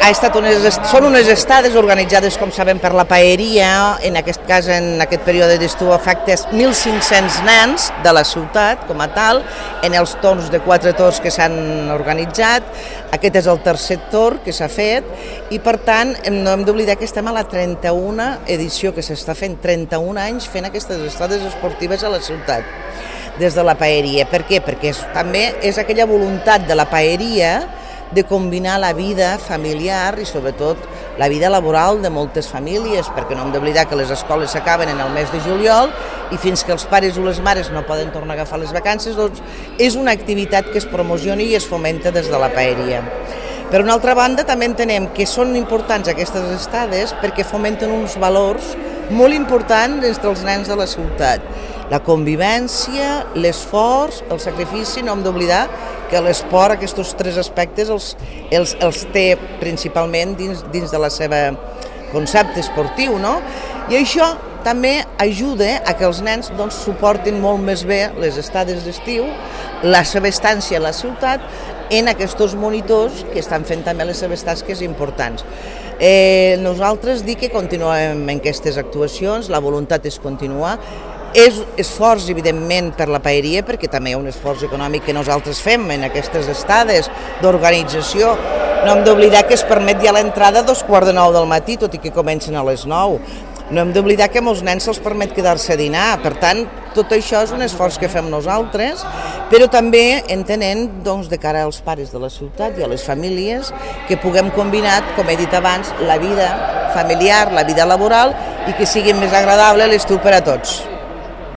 Són unes estades organitzades, com sabem, per la paeria. En aquest cas, en aquest període d'estiu, afecta 1.500 nens de la ciutat com a tal, en els torns de 4 torns que s'han organitzat. Aquest és el tercer torn que s'ha fet i, per tant, no hem d'oblidar que estem a la 31a edició que s'està fent, 31 anys fent aquestes estades esportives a la ciutat, des de la paeria. Per què? Perquè també és aquella voluntat de la paeria de combinar la vida familiar i sobretot la vida laboral de moltes famílies, perquè no hem d'oblidar que les escoles s'acaben en el mes de juliol i fins que els pares o les mares no poden tornar a agafar les vacances, doncs és una activitat que es promociona i es fomenta des de la paeria. Per una altra banda, també entenem que són importants aquestes estades perquè fomenten uns valors molt importants entre els nens de la ciutat. La convivència, l'esforç, el sacrifici. No hem d'oblidar que l'esport, aquests 3 aspectes, els té principalment dins de la seva concepte esportiu, no? I això també ajuda a que els nens suportin molt més bé les estades d'estiu, la seva estància a la ciutat, en aquests monitors que estan fent també les seves tasques importants. Nosaltres dic que continuem en aquestes actuacions, la voluntat és continuar. És esforç, evidentment, per la paeria, perquè també hi ha un esforç econòmic que nosaltres fem en aquestes estades d'organització. No hem d'oblidar que es permet ja l'entrada a 8:45 del matí, tot i que comencen a les 9. No hem d'oblidar que a molts nens se'ls permet quedar-se a dinar. Per tant, tot això és un esforç que fem nosaltres, però també entenent de cara als pares de la ciutat i a les famílies que puguem combinar, com he dit abans, la vida familiar, la vida laboral i que sigui més agradable l'estiu per a tots.